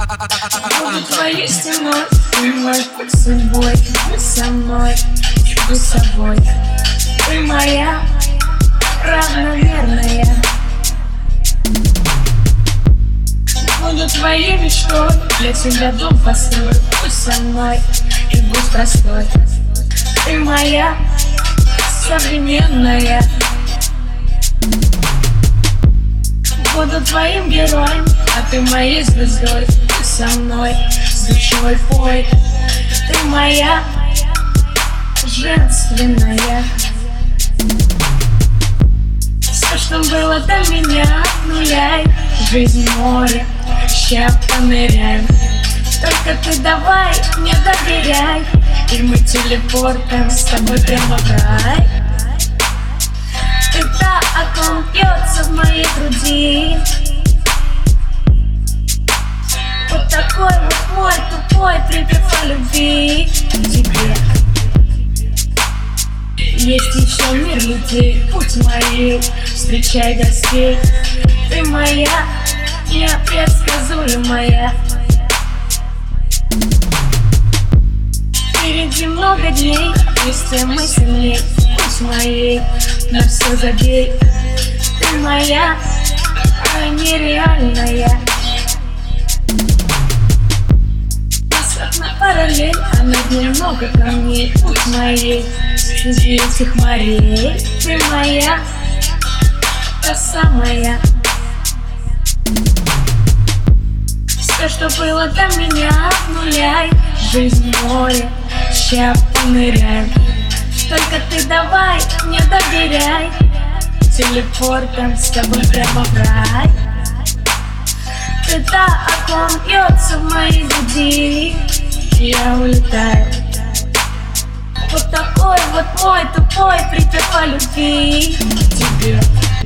Буду твоей стеной, ты мой путь судьбой. Ты со мной, будь собой. Ты моя равномерная. Буду твоей мечтой, для тебя дом построю. Будь со мной и будь простой. Ты моя современная. Буду твоим героем, а ты моей звездой. Ты со мной, с душой пой. Ты моя женственная. Все, что было до меня, отнуляй. Жизнь море, ща поныряем. Только ты давай, мне доверяй, и мы телепортом с тобой прямо в рай. Ты та, о ком бьется в моей груди. Вот такой вот мой тупой припев о любви к тебе. Есть еще мир людей, путь моей, встречай гостей. Ты моя, непредсказуемая. Впереди много дней, вместе мы сильней. Путь моей, на все забей. Ты моя, а нереальная. Нас одна параллель, а над ней много камней. Путь моей, среди этих морей. Ты моя, та самая. Все, что было до меня, обнуляй. Жизнь море, ща поныряем. Только ты давай, мне доверяй, телепортом с тобой прямо в рай. Ты та, о ком бьется в моей груди. Я улетаю. Вот такой вот мой тупой припев о любви к тебе.